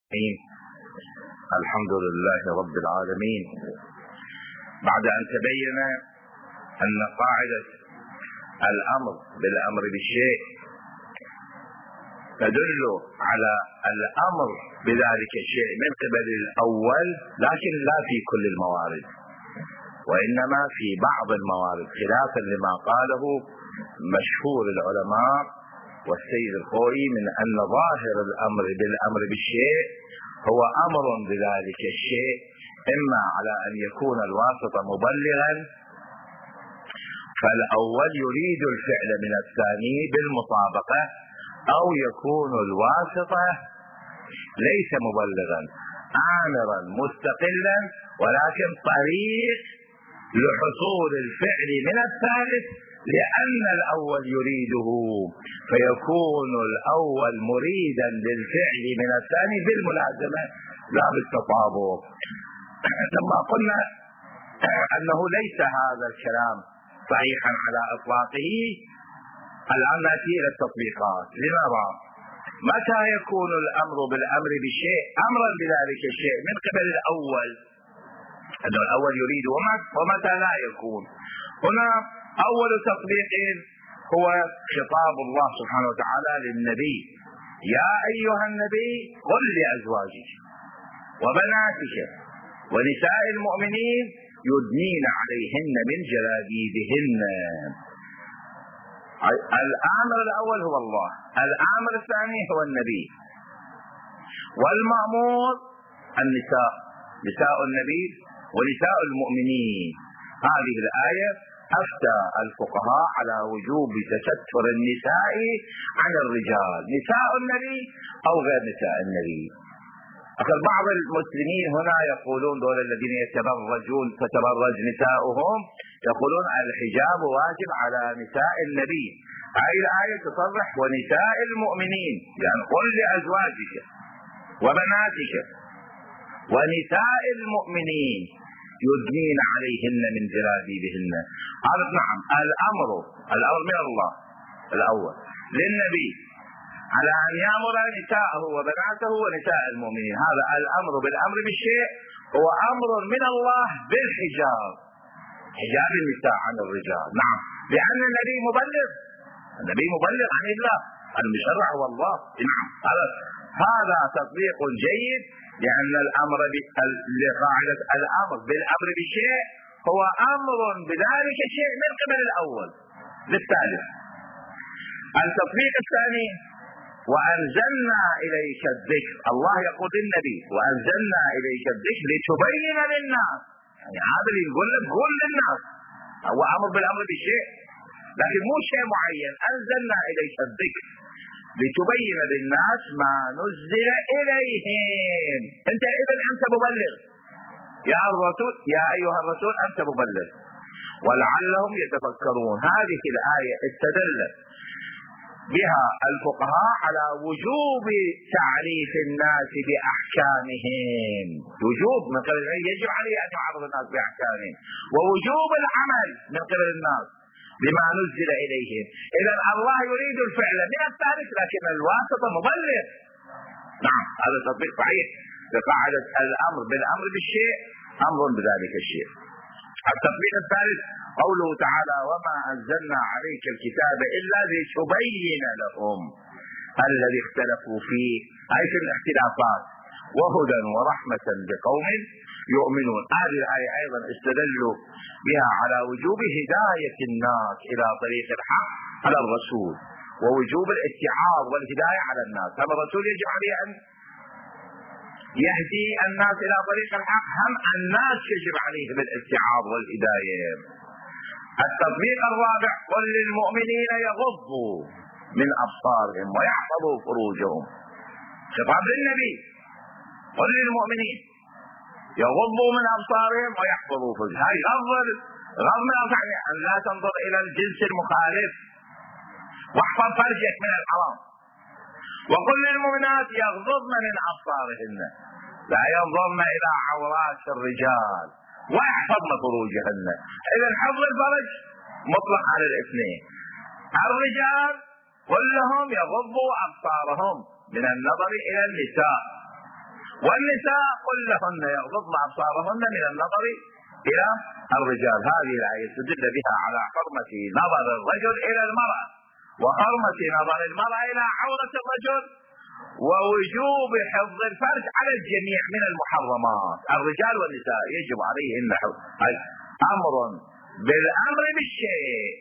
الحمد لله رب العالمين. بعد أن تبين أن قاعدة الأمر بالأمر بالشيء تدل على الأمر بذلك الشيء من قبل الأول، لكن لا في كل الموارد، وإنما في بعض الموارد، خلافا لما قاله مشهور العلماء والسيد الخوئي من أن ظاهر الأمر بالأمر بالشيء هو أمر بذلك الشيء، إما على أن يكون الواسطة مبلغا فالأول يريد الفعل من الثاني بالمطابقة، أو يكون الواسطة ليس مبلغا آمرا مستقلا ولكن طريق لحصول الفعل من الثالث، لأن الأول يريده فيكون الأول مريدا للفعل من الثاني بالملازمة لا بالتطابق. لما قلنا أنه ليس هذا الكلام صحيحا على إطلاقه، الآن نأتي إلى التطبيقات. لماذا؟ متى يكون الأمر بالأمر بالشيء أمرا بذلك الشيء من قبل الأول، أن الأول يريد، ومتى لا يكون؟ هنا أول تطبيق هو خطاب الله سبحانه وتعالى للنبي: يا أيها النبي قل لأزواجك وبناتك ونساء المؤمنين يدنين عليهن من جلابيبهن. الآمر الأول هو الله، الآمر الثاني هو النبي، والمأمور النساء، نساء النبي ونساء المؤمنين. هذه الآية أفتى الفقهاء على وجوب تستر النساء عن الرجال، نساء النبي أو غير نساء النبي. بعض المسلمين هنا يقولون دول الذين يتبرجون تتبرج نساؤهم، يقولون الحجاب واجب على نساء النبي. هذه الآية تصرح ونساء المؤمنين، يعني قل لأزواجك وبناتك ونساء المؤمنين يدنين عليهن من جلابيبهن. هذا نعم الأمر من الله الأول للنبي على أن يأمر نساءه وبناته ونساء المؤمنين. هذا الأمر بالأمر بالشيء هو أمر من الله بالحجاب، حجاب النساء عن الرجال. نعم، لأن النبي مبلغ عن الله، المشرع هو الله. نعم، هذا تطبيق جيد، لأن الأمر لقاعدة الأمر بالأمر بالشيء هو أمر بذلك الشيء من قبل الأول للثالث. التطبيق الثاني: وأنزلنا إليك الذكر. الله يقول للنبي: وأنزلنا إليك الذكر لتبين للناس. يعني هذا اللي يقول لك قول للناس، هو أمر بالأمر بالشيء، لكن مو شيء معين. أنزلنا إليك الذكر لتبين للناس ما نزل إليهم. أنت مبلغ يا الرسول، يا أيها الرسول أنت مبلغ، ولعلهم يتفكرون. هذه الآية استدل بها الفقهاء على وجوب تعريف الناس بأحكامهم، وجوب من قبل يجب عليه أن يعرف الناس بأحكامهم، ووجوب العمل من قبل الناس بما نزل إليهم. إذا الله يريد الفعل من الثالث، لكن الواسطة مبلغ. نعم، هذا تطبيق صحيح لقاعدة الأمر بالأمر بالشيء أمر بذلك الشيء. التطبيق الثالث قوله تعالى: وما أنزلنا عليك الكتاب إلا لتبين لهم الذي اختلفوا فيه، أي في الاختلافات، وهدى ورحمة لقوم يؤمنون. هذه الآية أيضا استدلوا بها على وجوب هداية الناس إلى طريق الحق على الرسول، ووجوب الاتعاظ والهداية على الناس. هم الرسول يجب عليه أن يهدي الناس إلى طريق الحق، هم الناس يجب عليهم الاتعاظ والهداية. التطبيق الرابع: قل للمؤمنين يغضوا من أبصارهم ويحفظوا فروجهم. خطاب للنبي: قل للمؤمنين يغضوا من أبصارهم ويحفظوا فروجهم. هاي غض من يعني أن لا تنظر إلى الجنس المخالف، واحفظ فرجك من الحرام. وقل للمؤمنات يغضضن من أبصارهن، لا ينظرن إلى عورات الرجال، ويحفظن فروجهن. إذا حفظ الفرج مطلق على الاثنين. الرجال كلهم يغضوا أبصارهم من النظر إلى النساء، والنساء قل لهن يغضضن أبصارهن من النظر إلى الرجال. هذه الآية تدل بها على حرمة نظر الرجل إلى المرأة، وحرمة نظر المرأة إلى عورة الرجل، ووجوب حفظ الفرج على الجميع من المحرمات. الرجال والنساء يجب عليهن أمر بالأمر بالشيء،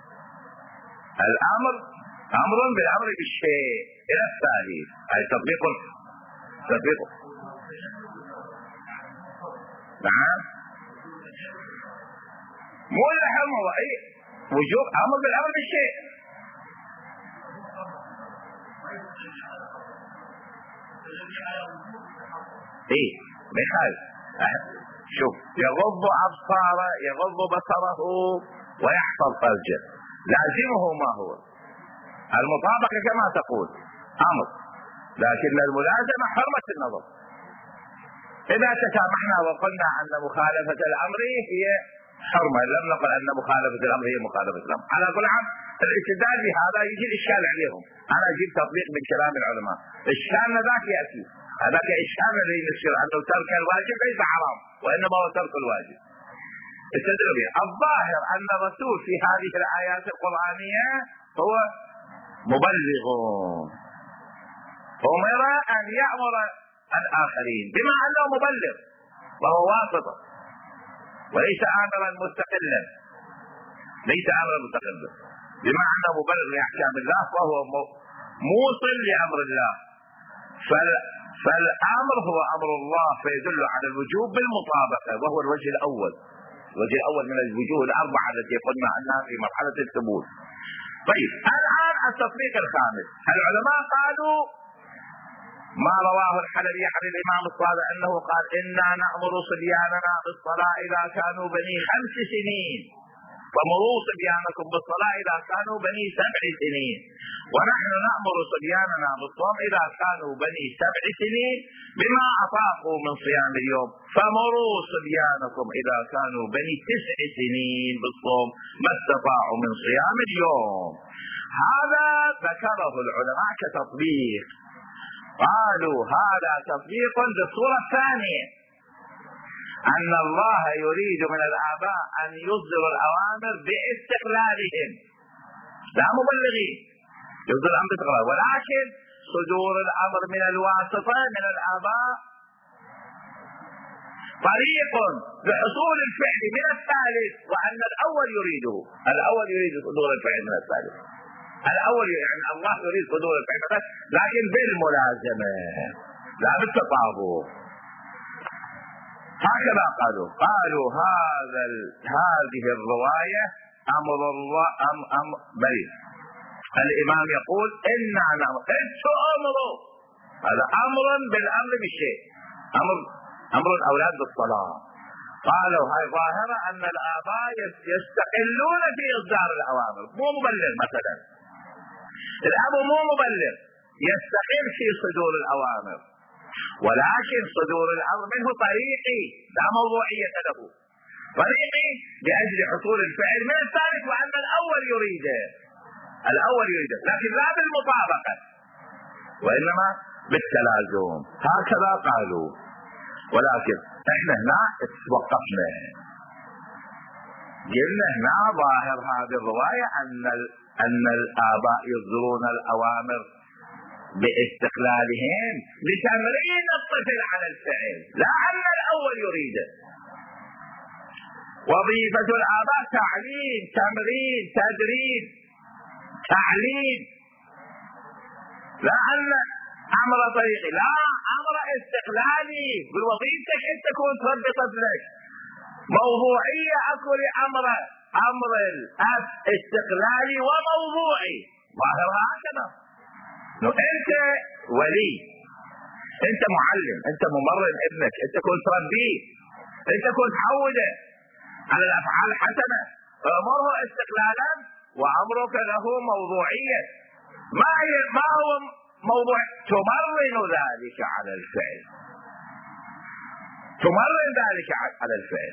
الأمر أمر بالأمر بالشيء. إلى الثالث أي تطبيق. نعم، مو الأهم هو أي وجوب أمر بالأمر بالشيء. إيه بخير. شوف، يغض أبصاره، يغض بصره ويحفظ فرجه، لازمه ما هو المطابقة كما تقول أمر، لكن الملازمة حرمة النظر. إذا تسامحنا وقلنا أن مخالفة الأمر هي حرمة، لم نقل أن مخالفة الأمر هي مخالفة الأمر. على كل حال الاستدلال بهذا يجي الإشكال عليهم. أنا أجيب تطبيق من كلام العلماء. إشكالنا ذاك يأتي، هذاك إشكال الذي يصير أنه ترك الواجب ليس حرام، وإنما هو ترك الواجب. استدلوا به. الظاهر أن الرسول في هذه الآيات القرآنية هو مبلغ، أمر أن يأمر الآخرين بما أنه مبلغ، وهو واسطة وليس آمرا مستقلا، ليس آمرا مستقلا، بما أنه مبلغ لأحكام الله وهو موصل لأمر الله. فالأمر هو أمر الله، فيدل على الوجوب بالمطابقة، وهو الوجه الأول، الوجه الأول من الوجوه الأربعة التي قلنا عنها في مرحلة الثبوت. طيب الآن التطبيق الخامس. العلماء قالوا ما رواه الحلبي عن الإمام الصادق أنه قال إنا نأمر صبياننا بالصلاة إذا كانوا بني 5 سنين، فمروا صبيانكم بالصلاة إذا كانوا بني 7 سنين، ونحن نأمر صبياننا بالصوم إذا كانوا بني 7 سنين بما أطاقوا من صيام اليوم، فمروا صبيانكم إذا كانوا بني 9 سنين بالصوم ما استطاعوا من صيام اليوم. هذا ذكره العلماء كتطبيق. قالوا هذا تطبيق للصورة الثانية، أن الله يريد من الآباء أن يصدروا الأوامر باستقلالهم، لا مبلغين، يصدر الأمر باستقلال، ولكن صدور الأمر من الواسطة من الآباء طريق لحصول الفعل من الثالث، وأن الأول يريده، الأول يريد صدور الفعل من الثالث، الأول يعني الله يريد صدور الفعل، لكن بالملازمة لا بالتطابق. هكذا قالوا هذه الرواية أمر الله بل الإمام يقول إنا نأمر، أمروا، هذا أمر بالأمر بالشيء، أمر الأولاد بالصلاة. قالوا هاي ظاهرة أن الآباء يستقلون في إصدار الأوامر، مو مبلغ مثلا، الأب مو مبلغ يستقل في صدور الأوامر، ولكن صدور الأمر منه طريقي لا موضوعية له، طريقي لأجل حصول الفعل من الثالث، وأن الأول يريده، لكن لا بالمطابقة وإنما بالتلازم. هكذا قالوا. ولكن احنا هنا توقفنا، قلنا هنا ظاهر هذه الرواية أن الآباء يصدرون الأوامر باستقلالهم لتمرين الطفل على الفعل، لا أن الأول يريده. وظيفة الآباء تعليم، تمرين، تدريب، تعليم، لا أن أمر طريقي، لا أمر استقلالي. بوظيفتك أنت تكون تربي طفلك، موضوعية أكو أمر الأب استقلالي وموضوعي، ظاهر هكذا. أنت ولي، أنت معلم، أنت ممرن ابنك، أنت كنت تربيه، أنت كنت تعوده على الأفعال الحسنة، فأمره استقلالا وأمرك له موضوعية. ما هو موضوع تمرن ذلك على الفعل، تمرن ذلك على الفعل.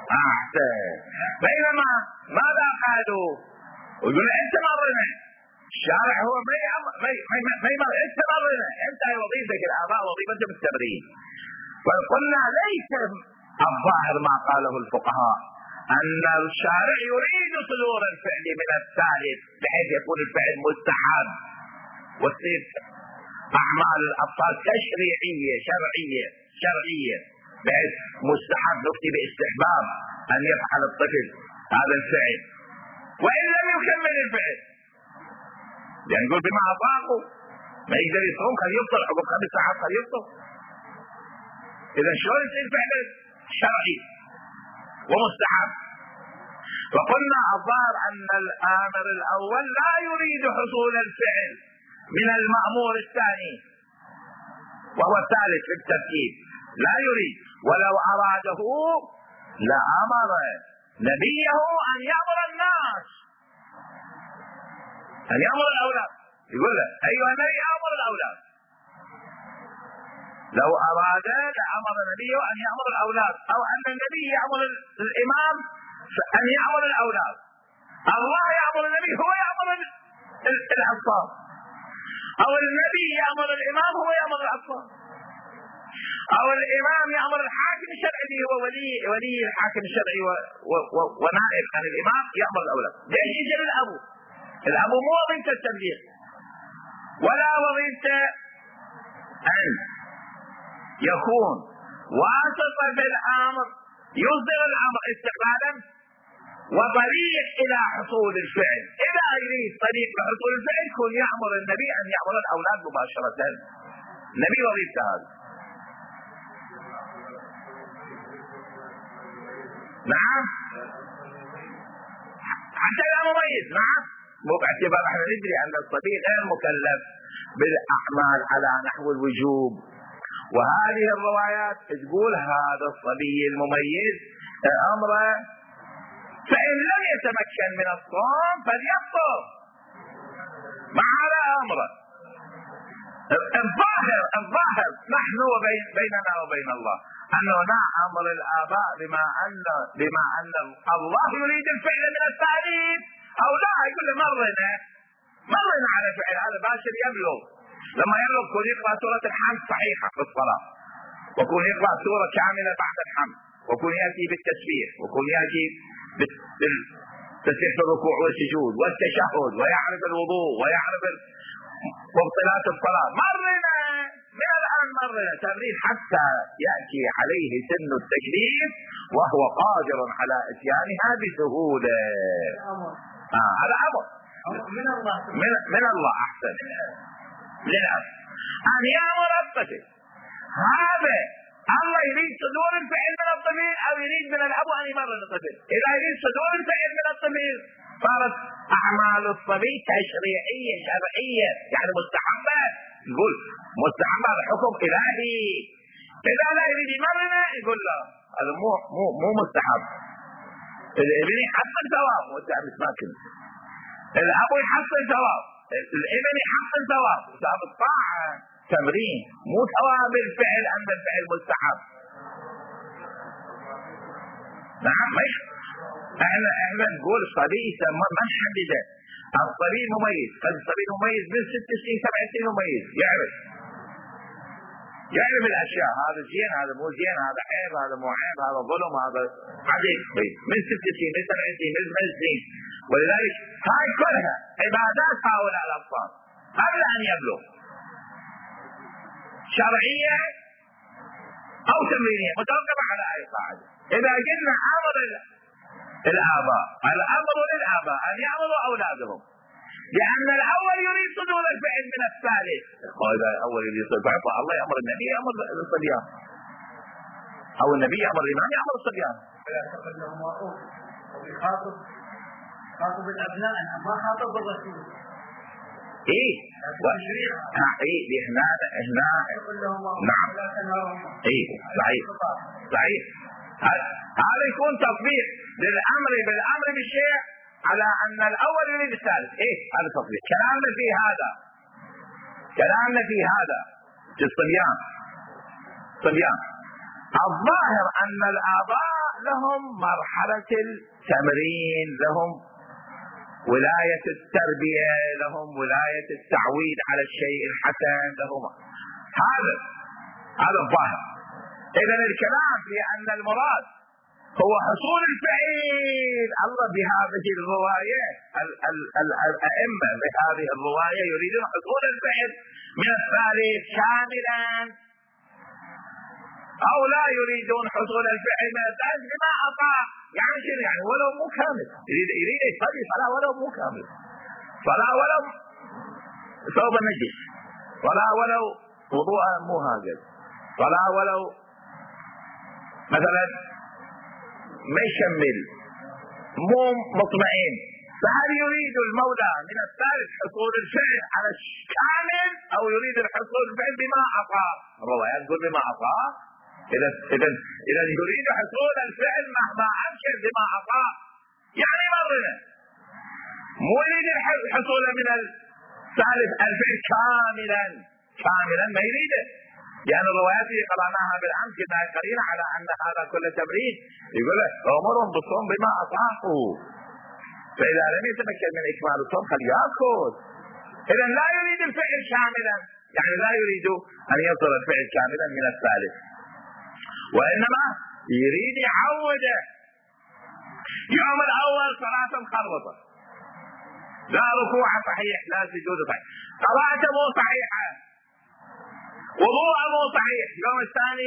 أحسن. بينما ماذا قالوا؟ يقول أنت مرنه، الشارع هو ما يمر. انت مرنا، انت وظيفتك الاباء وظيفتهم التمرين. فقلنا ليس الظاهر ما قاله الفقهاء ان الشارع يريد صدور الفعل من الثالث بحيث يكون الفعل مستحب وتصير اعمال الاطفال تشريعيه شرعيه بحيث مستحب نفتي باستحباب ان يفعل الطفل هذا الفعل وان لم يكمل الفعل، يعني نقول بما اطاقوا ما يقدر يصوم خليه يفطر عقب 5 ساعات خليه يفطر. اذا شلون يصير فعل شرعي ومستحب؟ فقلنا الظاهر ان الامر الاول لا يريد حصول الفعل من المأمور الثاني وهو الثالث في الترتيب، لا يريد، ولو اراده لامر نبيه ان يامر الناس، ان يامر الاولاد، يقول له ايها النبي امر الاولاد. لو اراد لامر نبيه ان يامر الاولاد، او ان النبي يامر الامام ان يامر الاولاد. الله يامر النبي هو يامر الاطفال، او النبي يامر الامام هو يامر الاطفال، او الامام يامر الحاكم الشرعي هو ولي الحاكم الشرعي ونائب عن الامام يامر الاولاد. ليش يجي الابو مو وظيفته التبليغ ولا وظيفته ان يكون واسطة بالامر يصدر الامر استقلالا وطريق الى حصول الفعل. اذا يريد طريق لحصول الفعل يكون يامر النبي ان يامر الاولاد مباشرة. النبي وظيفته هذا. نعم حتى لا مميز. نعم مو باعتبار احنا ندري ان الصبي غير مكلف بالاعمال على نحو الوجوب، وهذه الروايات تقول هذا الصبي المميز امره فان لم يتمكن من الصوم فليفطر مع هذا امره. الظاهر نحن بيننا وبين الله انه نامر الاباء بما ان الله يريد الفعل من التعليم، او لا يقول له مرنا على فعل هذا باشر يبلغ. لما يبلغ يكون يقرا سوره الحمد صحيحه في الصلاه، ويكون يقرا سوره كامله بعد الحمد، ويكون ياتي بالتسبيح، ويكون ياتي بالتسبيح في الركوع والسجود والتشهد، ويعرف الوضوء ويعرف مبطلات الصلاه. مرنا من الان تمرين حتى ياتي عليه سن التكليف وهو قادر على اتيانها بسهوله. هذا امر من الله احسن للأب ان يامر الطفل. هذا الله يريد صدور الفعل من الطفل او يريد من الاب ان يمرن الطفل؟ اذا يريد صدور الفعل من الطفل صارت اعمال الصبي تشريعيه شرعيه يعني مستحبه. يقول مستحبه بحكم الهي. اذا لا يريد يمرنه يقول لا هذا مو مستحب. الابن يحصل ثواب وانت عم تسمعك، الاب يحصل ثواب، الابن يحصل ثواب، ثواب الطاعه تمرين مو ثواب الفعل ان الفعل مستحب. نعم احنا نقول الصبي ما نحدده. الصبي مميز، الصبي مميز من 6 سنين 7 سنين مميز، يعرف الاشياء، هذا زين هذا مو زين، هذا عيب هذا مو عيب، هذا ظلم هذا عدل، من 6 سنين من 7 سنين من 8 سنين. ولذلك هاي كلها عبادات هؤلاء الاطفال قبل ان يبلغ، شرعيه او تمرينيه متوقفه على اي قاعده. اذا قلنا امر الاباء، الامر للاباء ان يامروا اولادهم، لان الاول يريد صدور الفعل من الثالث. اذا الاول يريد صدور الفعل الله يامر النبي يامر الصبيان، او النبي يامر الامام يامر الصبيان. خاطب الابناء ما خاطب الرسول. ايه هنا نعم ايه صحيح هذا يكون تطبيق للامر بالامر بالشيء على ان الاول يريد الثالث. ايه هذا تطبيق. كلامنا في هذا في الصبيان الظاهر ان الاباء لهم مرحله التمرين، لهم ولاية التربية لهم ولاية التعويد على الشيء الحسن لهم. هذا الظاهر. إذن الكلام في أن المراد هو حصول الفعل، الله بهذه الرواية الأئمة بهذه الرواية يريدون حصول الفعل من الثالث كاملا، أو لا يريدون حصول الفعل من الثالث بما أطاع. يعني شنو؟ يعني ولو مو كامل، يريد يصلي صلاة ولو مو كامل، صلاة ولو ثوب النجس، صلاة ولو وضوءا مو هكذا، صلاة ولو مثلا ما يشمل، مو مطمئن. فهل يريد المولى من الثالث حصول الفعل على الكامل أو يريد الحصول الفعل بما أطاع؟ الروايات تقول بما أطاع. إذا يريد حصول الفعل مهما أمكن بما أطاع، يعني مرنا مو يريد الحصول من الثالث الفعل كاملا ما يريده، لأن الروايات اللي قرأناها بالأمس كنا قرينا على أن هذا كل تمرين يقول لك أمرهم بالصوم بما أطاعوا، فإذا لم يتمكن من إكمال الصوم فليأكل. إذا لا يريد الفعل كاملا، يعني لا يريد أن يصل الفعل كاملا من الثالث، وإنما يريد يعوده. يوم الأول صلاة خربطة، لا ركوع صحيح لا سجود صحيح، صلاة مو صحيحة، وضوء مو صحيح. اليوم الثاني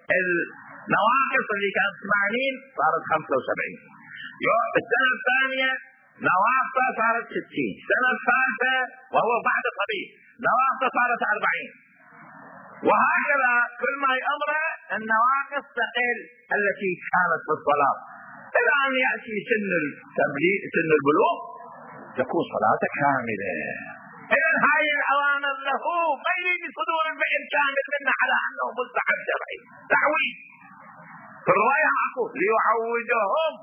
النواقص اللي كانت 80 صارت 75. السنة الثانية نواقص صارت 60. السنة الثالثة وهو بعد طبيب نواقص صارت 40. وهكذا كل ما يأمره النواقص تقل التي كانت في الصلاة، إلى أن يأتي سن البلوغ تكون صلاته كاملة. إذن هاي الأوامر له ما يريد صدور الفعل كامل منه على أنه مستحب شرعي، تعويد. في الرواية أقول ليعودهم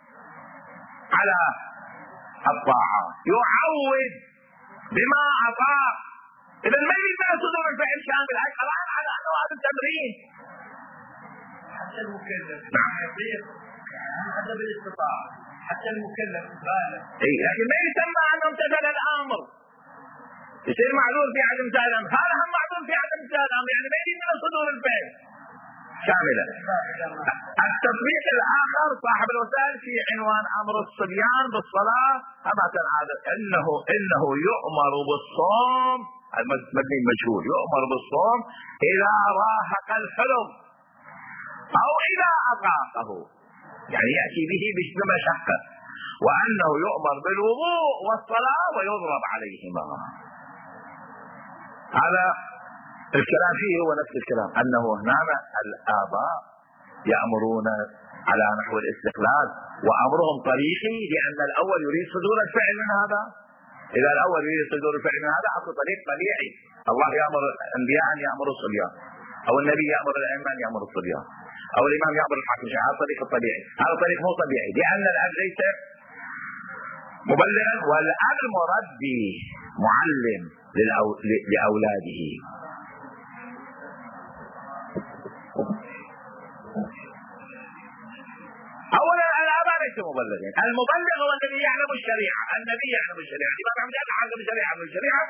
على الطاعة، يعود بما أطاع. إذن ما يريد صدور الفعل كامل، هاي قرآن على أنه هذا التمرين. حتى المكلف يطيق حسب الاستطاعة، حتى المكلف بالغ. لكن ما يسمى أنه امتثل الأمر، يصير معذور في عدم امتثال، هذا هم معذور في عدم امتثال، يعني ما يريد من صدور الفعل كاملا. التطبيق الآخر صاحب الوسائل في عنوان أمر الصبيان بالصلاة أبعد هذا إنه يؤمر بالصوم، المبني المجهول، يؤمر بالصوم إذا راهق الحلم أو إذا أطاقه، يعني يأتي به بمشقة، وأنه يؤمر بالوضوء والصلاة ويضرب عليهما. هذا الكلام فيه هو نفس الكلام، أنه هنا الآباء يأمرون على نحو الاستقلال، وأمرهم طريقي، لأن الأول يريد صدور الفعل من هذا. إذا الأول يريد صدور الفعل من هذا أكو طريق طبيعي، الله يأمر الأنبياء أن يأمروا الصبيان، أو النبي يأمر الأئمة أن يأمروا الصبيان، أو الإمام يأمر الحاكم. هذا الطريق الطبيعي، هذا الطريق مو طبيعي، لأن الأب ليس مبلغا، والأب مربي معلم لأولاده. أولا الآباء ليسوا مبلغين، المبلغ هو الذي يعلم الشريعة، النبي يعلم الشريعة، الإمام أحمد يعلم الشريعة من الشريعة.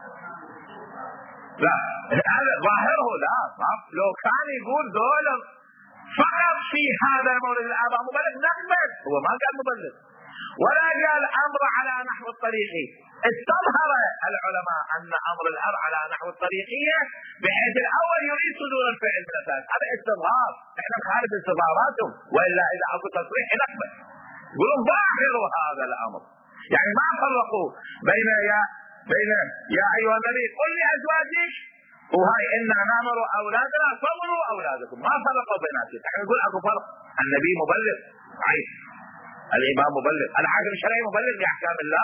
لا هذا ظاهره لا صح. لو كان يقول ذولا فقط في هذا المورد الآباء مبلغ نقبل، هو ما قال مبلغ ولا قال أمر على نحو الطريقي. استظهر العلماء أن أمر الأب على نحو الطريقية، بحيث الأول يريد صدور الفعل من الثالث. هذا استظهار، احنا نخالف استظهاراتهم، وإلا إذا أكو تصريح نقبل. يقولون ظاهروا هذا الأمر، يعني ما فرقوا بين يا أيها النبي قل لأزواجك وهاي إنا نأمر أولادنا صوروا أولادكم، ما فرقوا بيناتهم. احنا نقول أكو فرق، النبي مبلغ عيب، الإمام مبلغ، الحاكم الشرعي مبلغ بأحكام الله،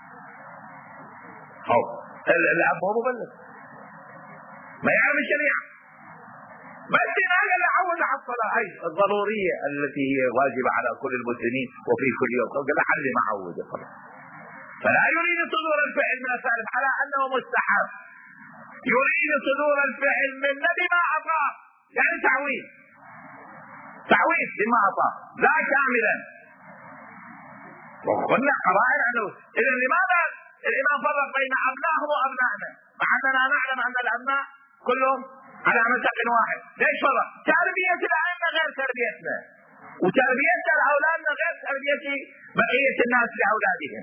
أو الأب هو مبلغ ما يعلم الشريعة. بس هذا اللي عود على الصلاة هي الضرورية التي هي واجبة على كل المسلمين وفي كل يوم، قال حل ما عود الصلاة. فلا يريد صدور الفعل من الثالث على أنه مستحب، يريد صدور الفعل من بما أطاع، يعني تعويض بما أطاع لا كاملا. وقلنا قرائن انه اذا لماذا الامام فرق بين ابنائهم وابنائنا مع اننا نعلم ان الابناء كلهم على مسق واحد؟ ليش فرق؟ تربية الائمة غير تربيتنا، وتربية الاولادنا غير تربية بقية الناس لاولادهم.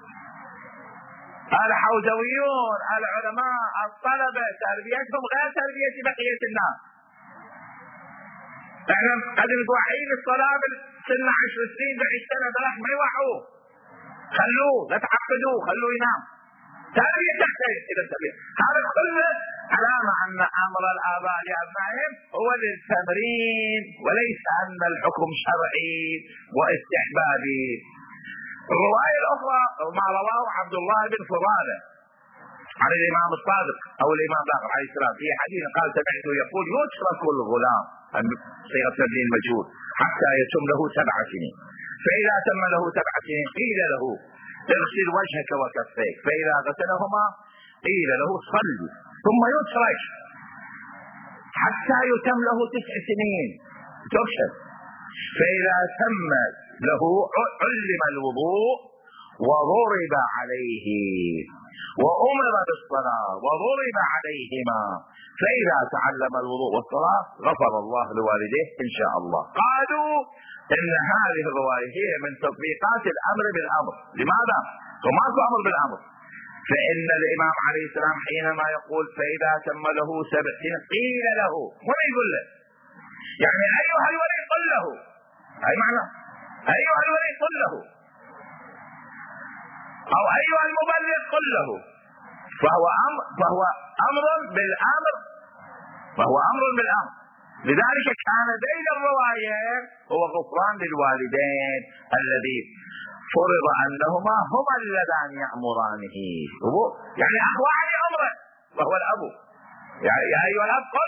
الحوزويون، العلماء، الطلبة، تربيتهم غير تربية بقية الناس. احنا قد نوعين الصلاة سنة 10 سنين 20 سنة بلاش ما يوعوه، خلوه لا تعقدوه، خلوه ينام. تربية تحتاج الى تربية. هذا كله علامة ان امر الاباء لابنائهم هو للتمرين وليس ان الحكم شرعي واستحبابي. الرواية الاخرى ما رواه عبد الله بن فضالة عن الامام الصادق او الامام باقر عليه السلام في حديث قال سمعته يقول يترك الغلام صيغة تبديل مجهول حتى يتم له 7 سنين، فإذا تم له 7 سنين قيل له اغسل وجهك وكفيك، فإذا غسلهما قيل له صل، ثم يترك حتى يتم له 9 سنين ترشد، فإذا تم له علم الوضوء وضرب عليه وأمر بالصلاة وضرب عليهما، فإذا تعلم الوضوء والصلاة غفر الله لوالديه إن شاء الله. قالوا إن هذه الرواية هي من تطبيقات الأمر بالأمر. لماذا؟ وماكو أمر بالأمر، فإن الإمام عليه السلام حينما يقول فإذا تم له 7 سنين قيل له، هنا يقول له يعني أيها الولي قل له، أي معنى أيها الولي قل له، أو أيها المبلغ قل له، فهو أمر بالأمر، فهو أمر بالأمر. لذلك كان بين الروايات هو غفران للوالدين الذي فرض أنهما هما اللذان يأمرانه، يعني أخوة علي أمره وهو الأب، يعني يا أيها الأب قل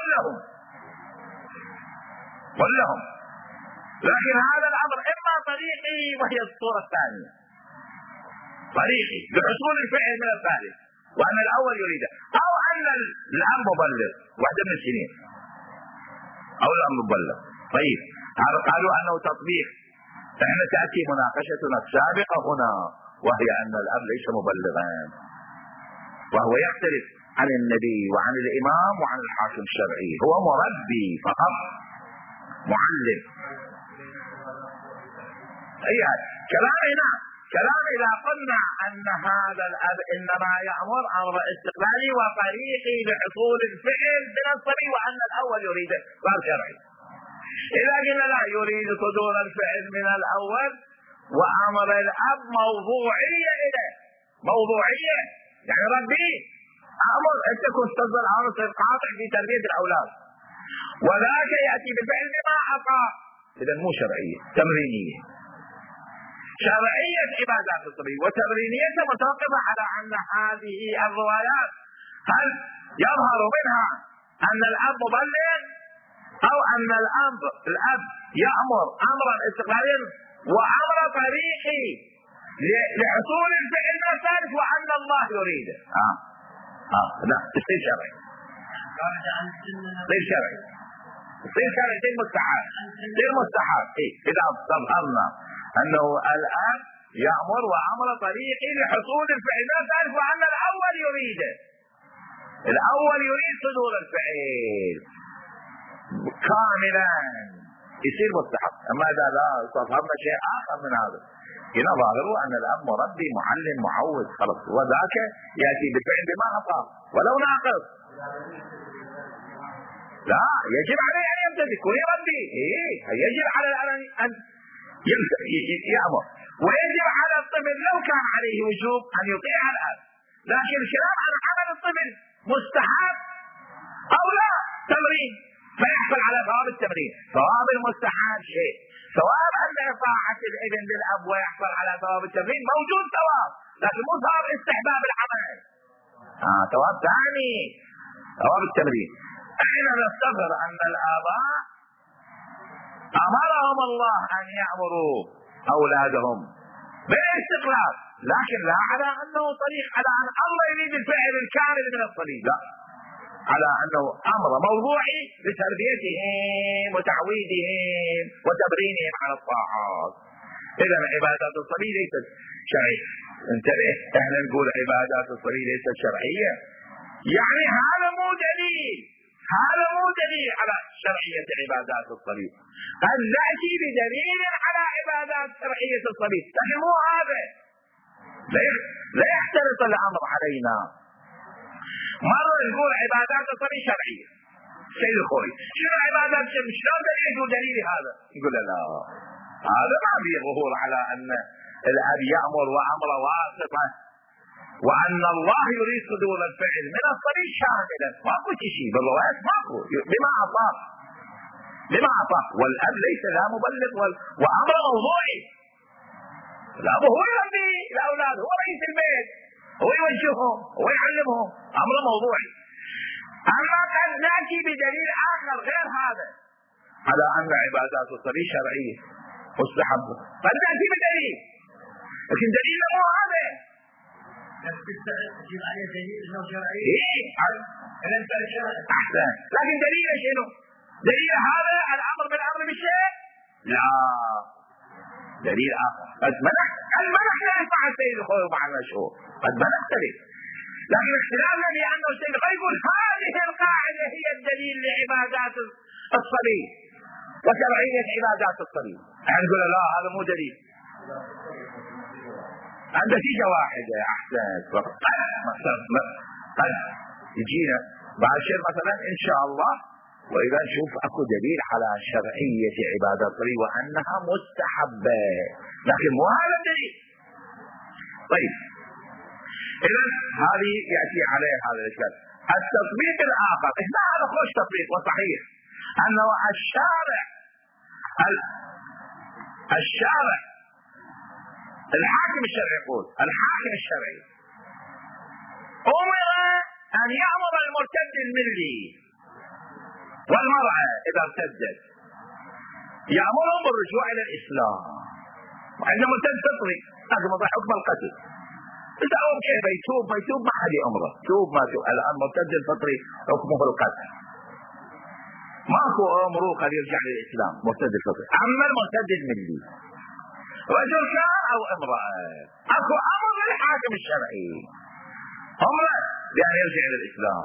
لهم. لكن هذا الأمر إما طريقي وهي الصورة الثانية، طريقي لحصول الفعل من الثالث وأن الأول يريده، أو أن الأب مبلغ 1 من السنين أو الأب مبلغ. طيب هذا قالوا أنه تطبيق. فإن تأتي مناقشتنا السابقة هنا وهي أن الأب ليس مبلغا، وهو يختلف عن النبي وعن الإمام وعن الحاكم الشرعي، هو مربي فقط، معلم. أي كلام إذا قلنا أن هذا الأب إنما يأمر أمر استقلالي وطريقي لحصول الفعل من الصبي وأن الأول يريده غير شرعي. إذا قلنا لا يريد صدور الفعل من الأول وأمر الأب موضوعية إليه، موضوعية يعني ربي أمر أنت كنت تصدر عنصر قاطع في تربية الأولاد، وذاك يأتي بالفعل بما أطاع. إذا مو شرعية، تمرينية. شرعية عبادات الصبي وتمرينيتها متوقفة على أن هذه الروايات هل يظهر منها أن الأب مبلغ أو أن الأب يأمر أمرا استقلاليا وأمر طريقي لحصول الفعل الثالث وأن الله يريده. لا تصير شرعي، تصير شرعي، تصير شرعي، تصير مستحب. إذا ظهرنا أنه الآن يأمر وأمر طريقي لحصول الفعل الثالث وأن الأول يريده، الأول يريد صدور الفعل كاملا يصير مستحب. أما إذا لا تظهرنا شيء آخر من هذا هنا ظاهره أن الأب مربي معلم معود خلص، وذاك يأتي بالفعل بما أطاع ولو ناقص. لا يجب عليه أن يمتثل ويربي، يجب على أن يأمر، ويجب على الطفل لو كان عليه وجوب أن يطيع الأب. لكن الكلام عن عمل الطفل مستحب أو لا تمرين، فيحصل على ثواب التمرين. ثواب المستحب شيء، ثواب أن إطاعة الابن للأب ويحصل على ثواب التمرين موجود ثواب، لكن مو ثواب استحباب العمل، ثواب ثاني، ثواب التمرين. أين نستظهر أن الآباء أمرهم الله أن يأمروا أولادهم بالاستقلال، لكن لا على أنه طريق على أن الله يريد الفعل الكامل من الصليب، لا، على أنه أمر موضوعي لتربيتهم وتعويدهم وتمرينهم على الطاعات. إذا عبادات الصبي ليست شرعية. انتبه، احنا نقول عبادات الصبي ليست شرعية، يعني هذا مو دليل على شرعية عبادات الصبي. قد نأتي بدليل على عبادات شرعية الصبي، لكن مو هذا، لا يختلط الأمر علينا. مرة نقول عبادات الصبي شرعية، سيد الخوي شنو عبادات الصبي؟ شلون دليل هذا؟ يقول لا، هذا ما به ظهور على أن الأب يأمر وأمر واسطة، وأن الله يريد صدور الفعل من الصبي شاملا. ماكو شيء بالروايات، ماكو. بما أعطاه والأب ليس لا مبلغ وأمر موضوعي. الأب هو يربي الأولاد، هو رئيس البيت، هو يوجههم، هو يعلمهم، أمر موضوعي. أما قد نأتي بدليل آخر غير هذا على أن عبادات الصبي شرعية مستحبة، قد نأتي بدليل، لكن دليل مو هذا. تجيب عليه دليل انه شرعي. احسن، لكن دليل شنو؟ دليل هذا الامر بالامر بالشيء؟ لا، دليل اخر. قد منحنا مع السيد الخوي ومع المشهور، قد منحتني، لكن اختلافنا لانه السيد الخوي يقول هذه القاعده هي الدليل لعبادات الصبي وشرعيه عبادات الصبي. يعني نقول لا، هذا مو دليل، النتيجة واحدة. أحسن، قد يجينا بعد شيء مثلا إن شاء الله، وإذا نشوف أكو دليل على شرعية عبادة الصبي وأنها مستحبة، لكن مو هذا الدليل. طيب، إذا هذه يأتي عليها هذا الإشكال. التطبيق الآخر، هنا هذا خوش تطبيق وصحيح، أنه الشارع الحاكم الشرعي يقول الحاكم الشرعي أمر أن يأمر المرتد الملي والمرأة إذا ارتدت، يأمرهم بالرجوع إلى الإسلام. وعند مرتد فطري لكن وضع حكم القتل، إذا أمر كيف يتوب ما حد يأمره، توب ما توب. الآن مرتد الفطري حكمه القتل، ماكو أمره قد يرجع للإسلام مرتد الفطري. أما المرتد الملي رجل كان أو امرأة، أكو أمر للحاكم الشرعي أمر بأن يرجع إلى الإسلام.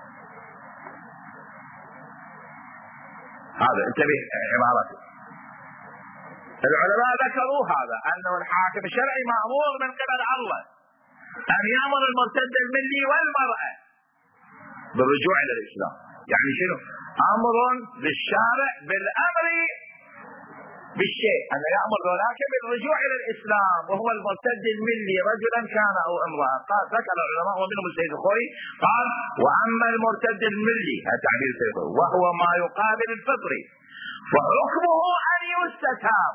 هذا انتبه عبارته. العلماء ذكروا هذا، أنه الحاكم الشرعي مأمور من قبل الله أن يأمر المرتد الملي والمرأة بالرجوع إلى الإسلام. يعني شنو؟ أمر للشارع بالأمر بالشيء، أن يأمر ذلك بالرجوع إلى الإسلام، وهو المرتد الملي رجلا كان أو امرأة. قال ذكر العلماء ومنهم السيد الخوي قال وأما المرتد الملي، هذا تعبير السيد الخوي، وهو ما يقابل الفطري، فحكمه أن يستتاب،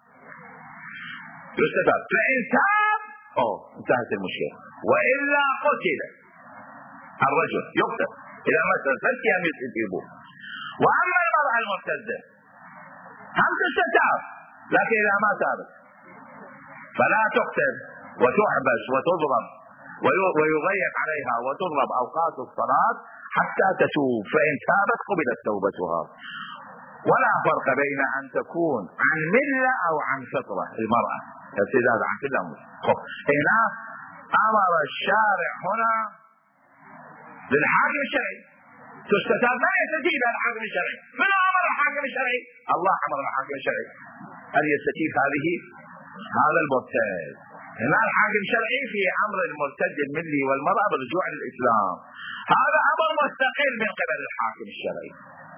فإن تاب انتهت المشكلة، وإلا قتل الرجل، يقتل إذا مثل فتي أم يستتيبه. وأما المرأة المرتدة هم تستتاب، لكن إذا ما تابت فلا تقتل وتحبس وتضرب ويضيق عليها وتضرب أوقات الصلاة حتى تتوب، فإن تابت قبلت توبتها. ولا فرق بين أن تكون عن ملة أو عن فطرة المرأة، ارتداد عن كل أمر. هنا أمر الشارع هنا للحاكم الشرعي تستتاب، لا يستجيب الحاكم الشرعي. من أمر الحاكم الشرعي؟ الله أمر الحاكم الشرعي أن يستجيب هذا المرتد. هنا الحاكم الشرعي في أمر المرتد الملي والمرأة بالرجوع للإسلام، هذا أمر مستقل من قبل الحاكم الشرعي،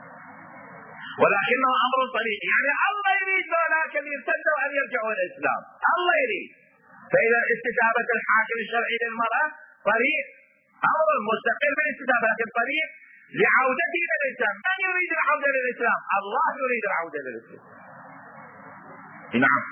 ولكنه أمر طريق. يعني الله يريد ولكن يرتدوا أن يرجعوا إلى الإسلام، الله يريد. فإذا استجابة الحاكم الشرعي للمرأة طريق، أمر مستقل من استجابة، لكن طريق لعودته إلى الإسلام. من يريد العودة إلى الإسلام؟ الله يريد العودة إلى الإسلام. نعم،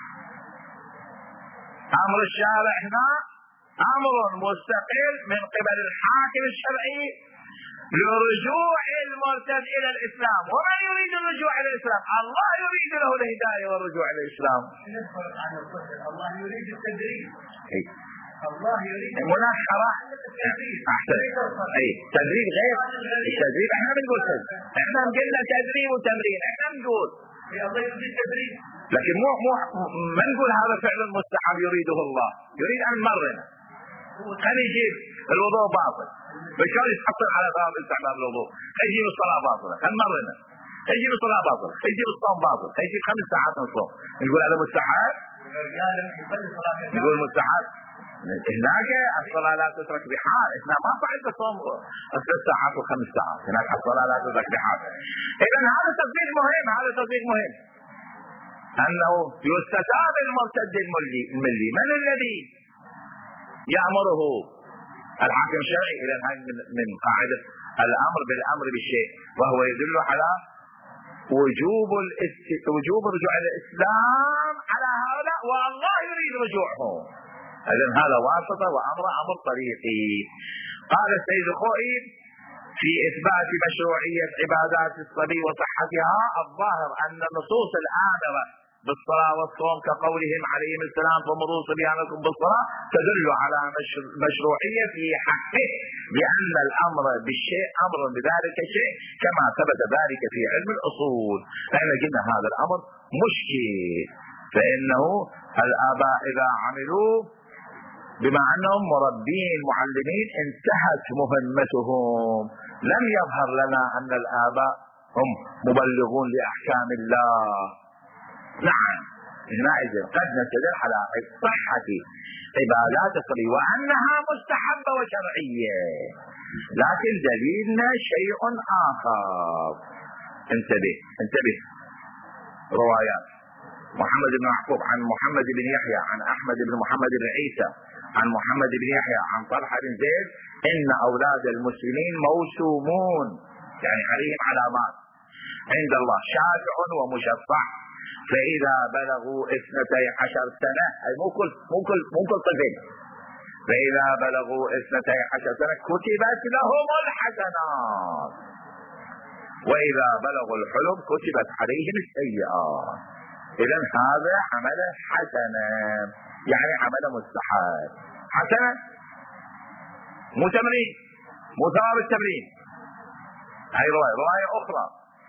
أمر الشارع هنا أمر مستقل من قبل الحاكم الشرعي لرجوع المرتد إلى الإسلام. ومن يريد الرجوع إلى الإسلام؟ الله يريد له الهداية والرجوع إلى الإسلام. الله يريد التدريب، الله يريد مناحرة. أحسن، تدريب غير التدريب. احنا بنقول تدريب، احنا قلنا تدريب وتمرين، احنا بنقول الله يريد التدريب. لكن ما نقول هذا فعل مستحب يريده الله، يريد ان نمرنا. خلي يجيب الوضوء باطل، فشلون يتحصل على ثواب استحباب الوضوء؟ خلي يجيب الصلاه باطله، خلي نمرنا. خلي يجيب الصلاه باطله، خلي يجيب الصوم باطل، خلي يجيب 5 ساعات من الصوم، نقول هذا مستحب؟ نقول مستحب. هناك الصلاة لا تترك بحال، احنا ما صعد الصوم 3 ساعات و5 ساعات، هناك الصلاة لا تترك بحال. اذا هذا تطبيق مهم، هذا تطبيق مهم. انه يستتاب المرتد الملي، من الذي يأمره؟ الحاكم الشرعي. اذا من قاعدة الامر بالامر بالشيء، وهو يدل على وجوب رجوع الاسلام على هؤلاء، والله يريد رجوعهم. اذا هذا واسطة امر طريقي. قال السيد الخوئي في اثبات مشروعية عبادات الصبي وصحتها: الظاهر ان النصوص الآمرة بالصلاة والصوم كقولهم عليهم السلام فمروا صبيانكم بالصلاة تدل على مشروعية في حقه، لأن الأمر بالشيء أمر بذلك الشيء، كما ثبت ذلك في علم الأصول. فإن قلنا هذا الأمر مشكل، فإنه الآباء إذا عملوا بما أنهم مربين معلمين انتهت مهمتهم، لم يظهر لنا أن الآباء هم مبلغون لأحكام الله. نعم، حينئذ قد نستدل على صحة عبادات الصلاة وأنها مستحبة وشرعية، لكن دليلنا شيء آخر. انتبه. روايات محمد بن يعقوب عن محمد بن يحيى عن أحمد بن محمد بن عيسى عن محمد بن يحيى عن طلحة بن زيد: إن أولاد المسلمين موسومون، يعني عليهم علامات عند الله، شافع ومشفع، فإذا بلغوا 12 سنة، أي مو كل طفل، فإذا بلغوا 12 سنة كتبت لهم الحسنات، وإذا بلغوا الحلم كتبت عليهم السيئات. إذا هذا عمل حسنة، يعني عمل مستحب. حسنة مو تمرين، مو ثواب التمرين. هاي رواية أخرى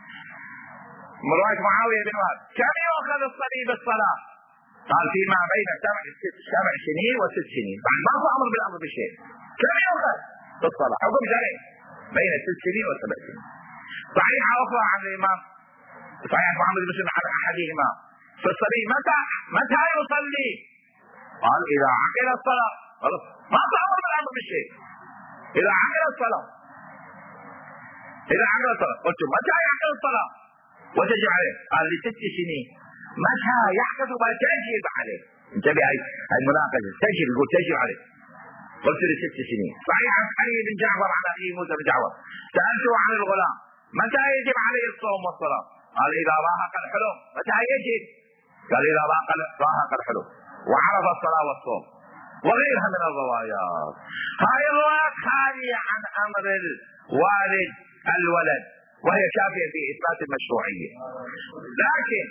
من رواية معاوية بن وهب: كم يؤخذ الصبي بالصلاة؟ قال: فيما بين 7 سنين و6 سنين. بعد ما هو أمر بالأمر بالشيء، كم يؤخذ بالصلاة؟ حكم شرعي بين 6 سنين و7 سنين. صحيحة أخرى عن الإمام صحيح محمد بن مسلم عن أحدهما: في الصبي متى يصلي؟ قال: إذا عقل الصلاة. خلاص، ما هو أمر بالأمر بالشيء، إذا عقل الصلاة. قلت: متى يعقل الصلاة وتجب عليه؟ قال: ل6 سنين. متى يحدث ما تجب عليه؟ انتبه، هاي المناقشة، يقول تجب عليه. قلت: ل6 سنين. صحيح عن علي بن جعفر عن أخيه موسى بن جعفر: سألته عن الغلام متى يجب عليه الصوم والصلاة؟ قال: إذا راهق الحلم. متى يجب؟ قال: إذا راهق الحلم وعرف الصلاة والصوم، وغيرها من الروايات. هاي الروايات خالية عن أمر الوالد الولد، وهي كافية في إثبات المشروعية. لكن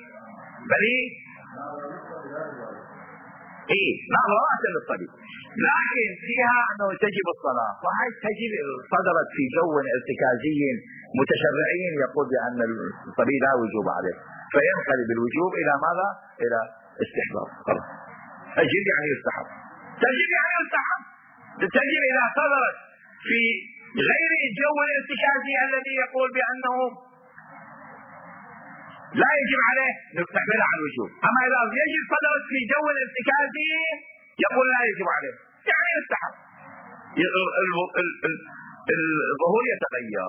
نظرات للصبي، لكن فيها أنه تجب الصلاة، وهي تجب صدرت في جو ارتكازي متشرعي يقول بأن الصبي لا وجوب عليه، فينقلب الوجوب إلى ماذا؟ إلى استحباب. تجب يعني يستحب، تجب إذا صدرت في غير الجو الارتكازي الذي يقول بأنه لا يجب عليه، نستحملها على الوجوب. أما إذا يجب صدرت في جو الارتكازي يقول لا يجب عليه، يعني يستحب. الظهور يتغير.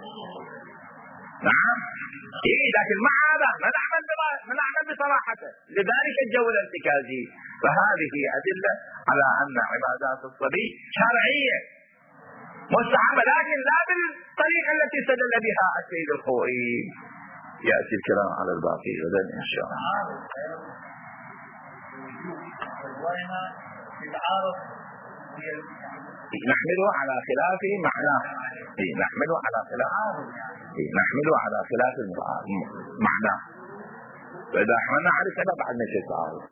نعم، لكن مع هذا ما نعمل بصراحته، لذلك الجو الارتكازي. فهذه أدلة على أن عبادات الصبي شرعية مستحبة، لكن لا بالطريقة التي استدل بها السيد الخوئي. يأتي الكلام على الباقي غدا إن شاء الله. نحمله على خلاف معناه، نحمله على خلاف معناه، فإذا حملنا على كذا بعد نشي تعارض.